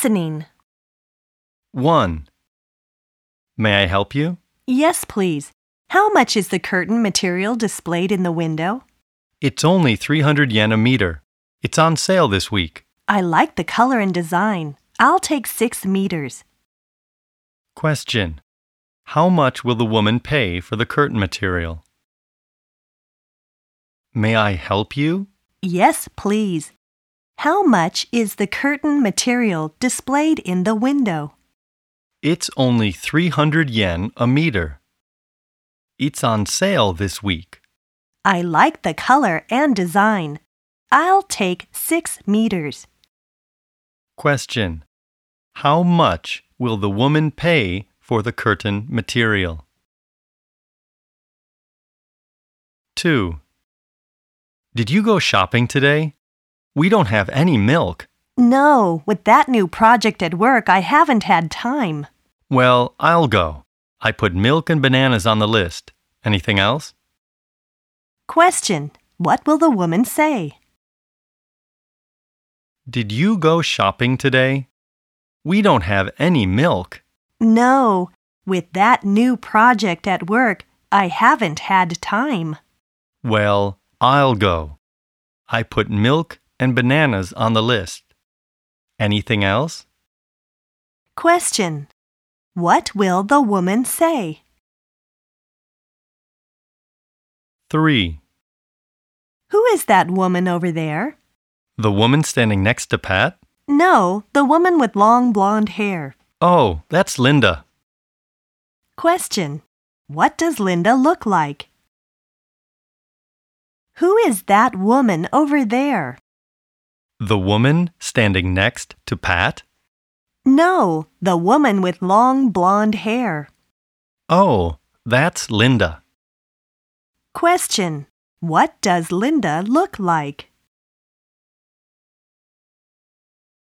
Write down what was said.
Listening. 1. May I help you? Yes, please. How much is the curtain material displayed in the window? It's only 300 yen a meter. It's on sale this week. I like the color and design. I'll take 6 meters. Question. How much will the woman pay for the curtain material? May I help you? Yes, please. How much is the curtain material displayed in the window? It's only 300 yen a meter. It's on sale this week. I like the color and design. I'll take 6 meters. Question. How much will the woman pay for the curtain material? 2. Did you go shopping today? We don't have any milk. No, with that new project at work, I haven't had time. Well, I'll go. I put milk and bananas on the list. Anything else? Question. What will the woman say? Did you go shopping today? We don't have any milk. No, with that new project at work, I haven't had time. Well, I'll go. I put milk and bananas on the list. Anything else? Question. What will the woman say? 3. Who is that woman over there? The woman standing next to Pat? No, the woman with long blonde hair. Oh, that's Linda. Question. What does Linda look like? Who is that woman over there? The woman standing next to Pat? No, the woman with long blonde hair. Oh, that's Linda. Question. What does Linda look like?